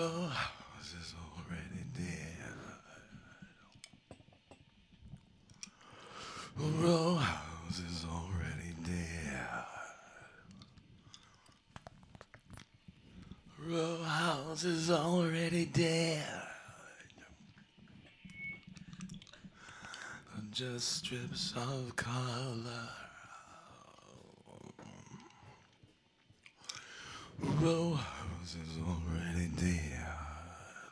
row house is already dead. Row house is already dead. Row house is already dead. Just strips of color. Row house is already dead.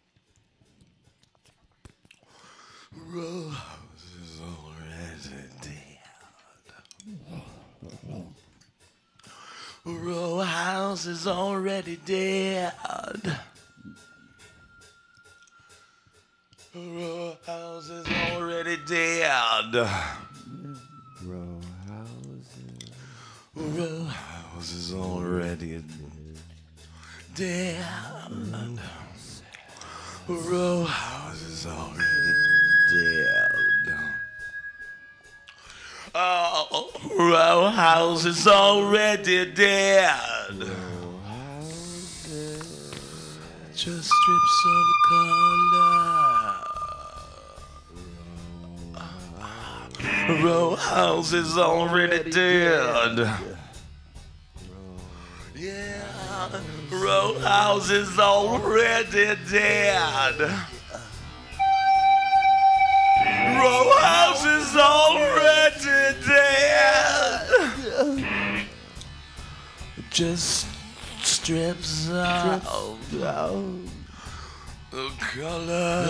Row house is already dead. Row house is already dead. Row house is already dead. Row houses. Row house is already dead. Row house is already dead. Oh, row house is already dead. Row houses. Just strips of color. Row house is already dead. Yeah, row house is already dead. Row house is already dead. Just strips of color.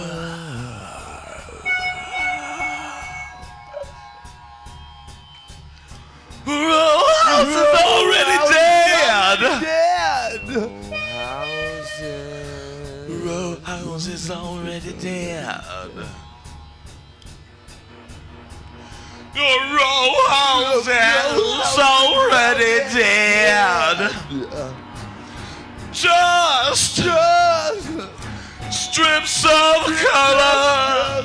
Row house is already dead. Row house is already dead. The row house is already dead. Just strips of color.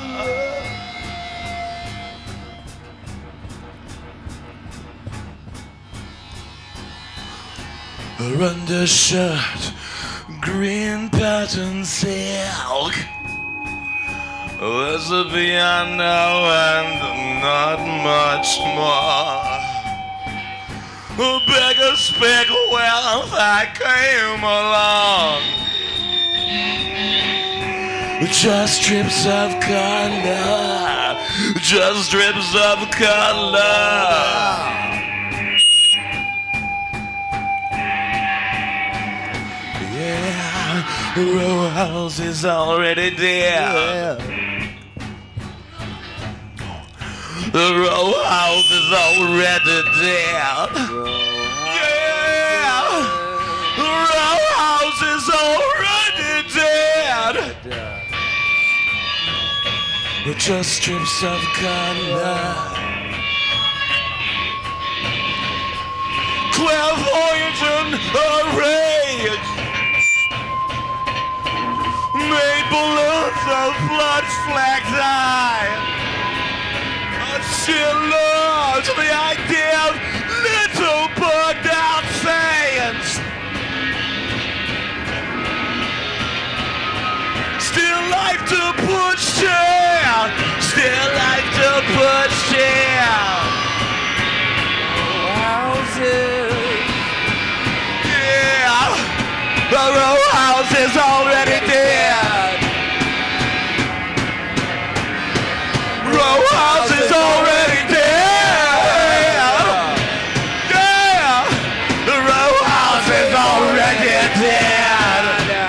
Her undershirt, green pattern silk. There's a piano and not much more. A beggar speak wealth, I came along. Just strips of color, just strips of color. The row house is already dead. The row house is already dead. Yeah, the row house is already dead. Just strips of color. Clairvoyant and rage. Made balloons of blood flagged eye. Still loves the idea of little bugged out sayings. Still like to push down. Still like to push down. Houses. Yeah. The row house is already dead. Row house is already dead. Yeah. The row house is already dead.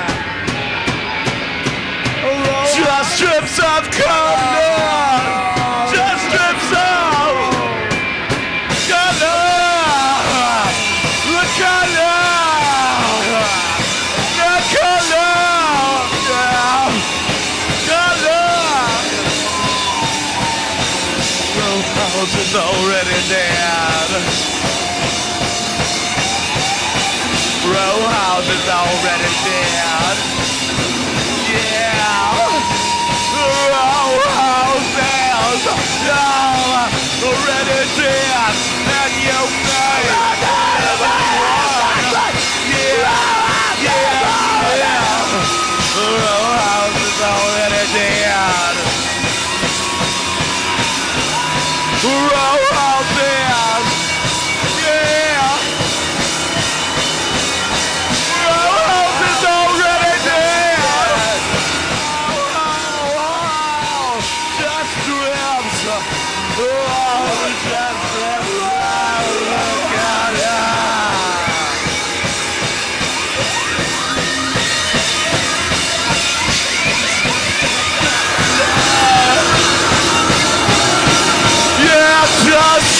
Just strips of color. Just strips of color. The color. House is already dead. Row house is already dead. Yeah. Row house is already dead. And you may never won. Yeah. Yeah. Yeah.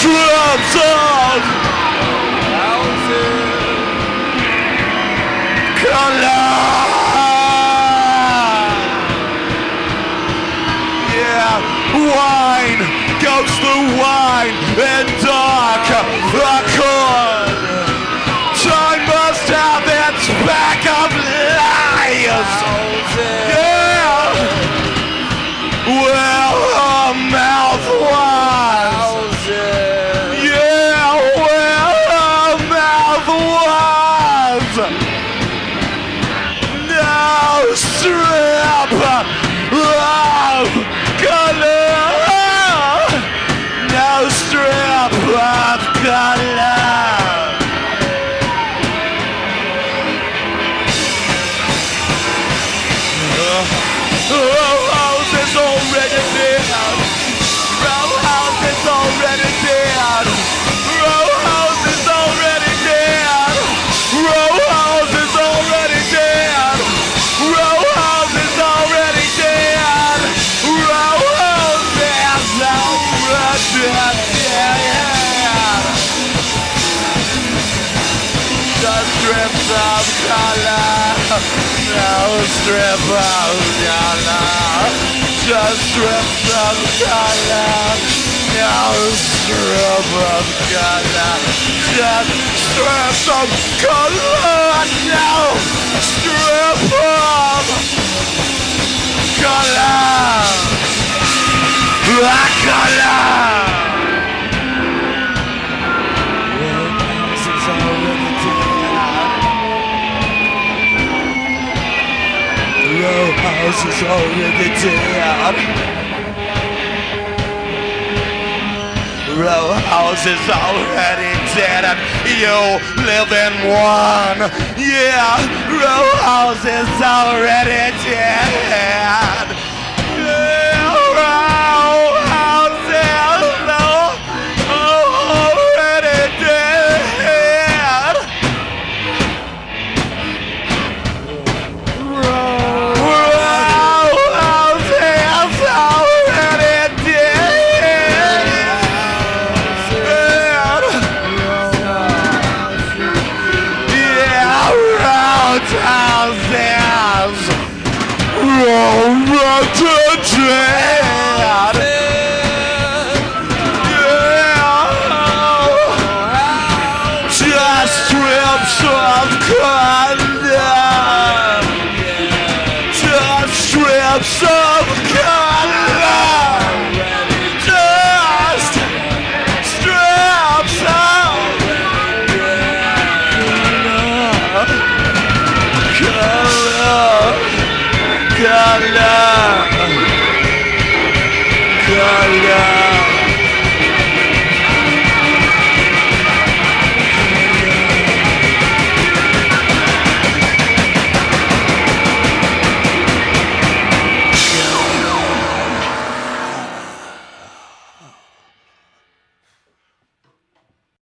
strips of color. Yeah, wine goes the wine and dark accord. Time must have its back of liars. Yeah, well, her mouth was. Yeah, well, her mouth was. No strip of color. No strip of color. Row houses already dead. Row houses already dead. Row houses already dead. Row houses already dead. Row houses already dead. Row houses already dead. Just strips of color. No strip of color. Just strips of color. No strip of color. Just strips of color. No strip of color. Color. Row houses already dead. Row houses already dead, and you live in one. Yeah, row houses already dead.